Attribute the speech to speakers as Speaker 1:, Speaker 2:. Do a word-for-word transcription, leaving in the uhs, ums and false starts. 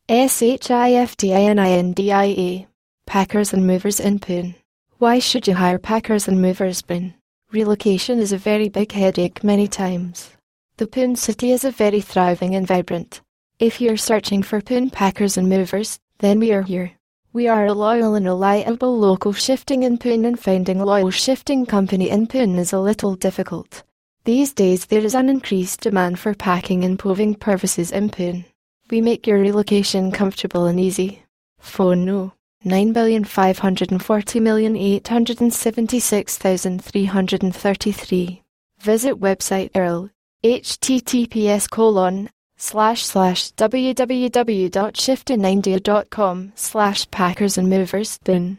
Speaker 1: S H I F T I N I N D I A. Packers and Movers in Pune. Why should you hire Packers and Movers Pune? Relocation is a very big headache many times. The Pune city is a very thriving and vibrant. If you're searching for Pune Packers and Movers, then we are here. We are a loyal and reliable local shifting in Pune, and finding a loyal shifting company in Pune is a little difficult. These days there is an increased demand for packing and moving purposes in Pune. We make your relocation comfortable and easy. Phone no. nine billion five hundred forty million eight hundred seventy-six thousand three hundred thirty-three. Visit website U R L https colon slash slash www dot shifting india dot com slash packers and movers Pune.